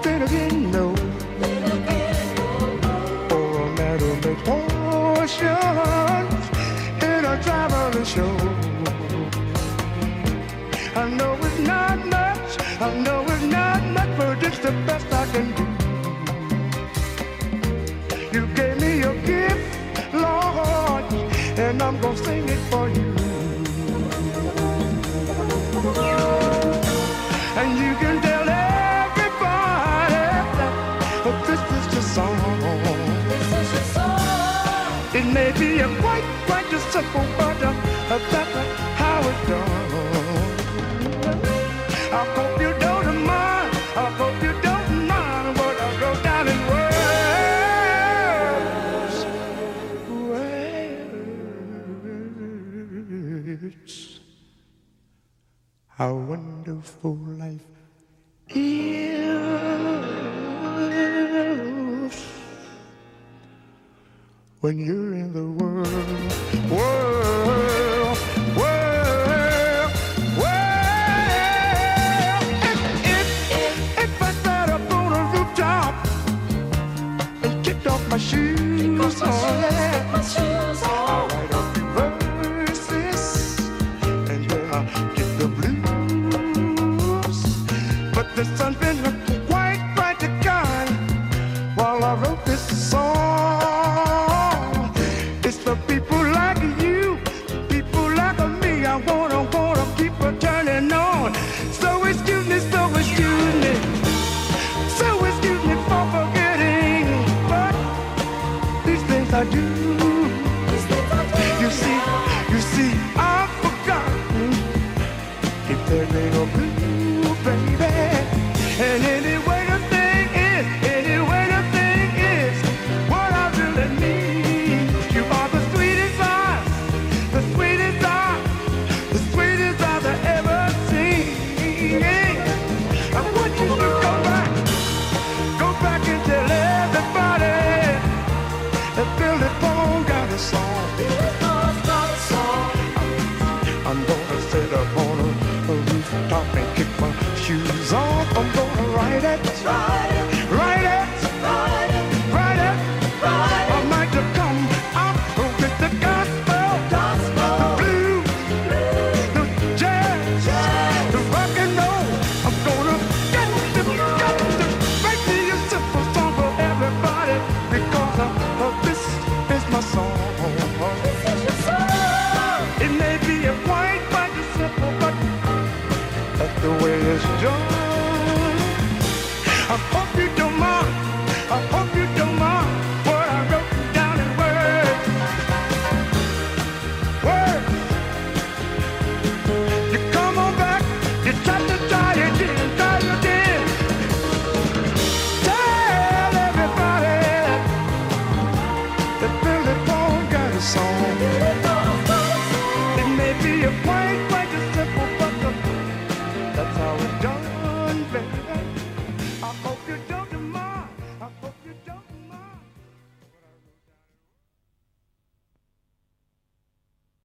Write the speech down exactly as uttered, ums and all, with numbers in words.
Then again, no. For a matter of portions in a traveling show. I know it's not much, I know it's not much, but it's the best I can do. You gave me your gift, Lord, and I'm gonna sing it for you. And you can tell everybody that this is the song. This is the song. It may be a quite, quite a simple, but uh, that's how it's done. I hope you don't mind, I hope you don't mind what I wrote down in words. Words. How wonderful life is when you're in the world.